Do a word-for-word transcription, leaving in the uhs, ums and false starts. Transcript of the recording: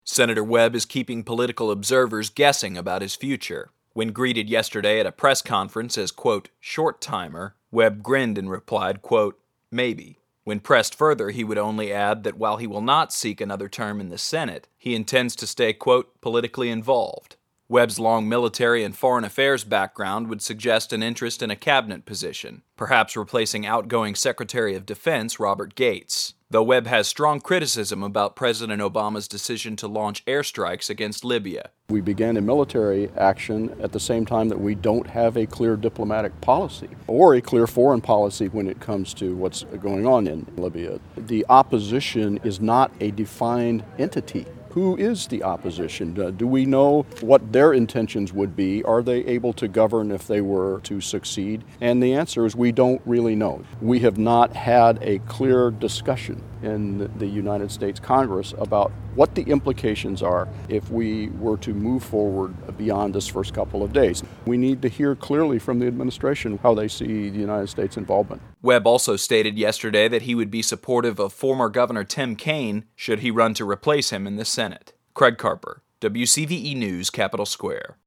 Senator Webb is keeping political observers guessing about his future. When greeted yesterday at a press conference as, quote, short-timer, Webb grinned and replied, quote, maybe. When pressed further, he would only add that while he will not seek another term in the Senate, he intends to stay, quote, politically involved. Webb's long military and foreign affairs background would suggest an interest in a cabinet position, perhaps replacing outgoing Secretary of Defense Robert Gates. Though Webb has strong criticism about President Obama's decision to launch airstrikes against Libya. We began a military action at the same time that we don't have a clear diplomatic policy or a clear foreign policy when it comes to what's going on in Libya. The opposition is not a defined entity. Who is the opposition? Uh, do we know what their intentions would be? Are they able to govern if they were to succeed? And the answer is we don't really know. We have not had a clear discussion in the United States Congress about what the implications are if we were to move forward beyond this first couple of days. We need to hear clearly from the administration how they see the United States involvement. Webb also stated yesterday that he would be supportive of former Governor Tim Kaine should he run to replace him in the Senate. Craig Carper, W C V E News, Capitol Square.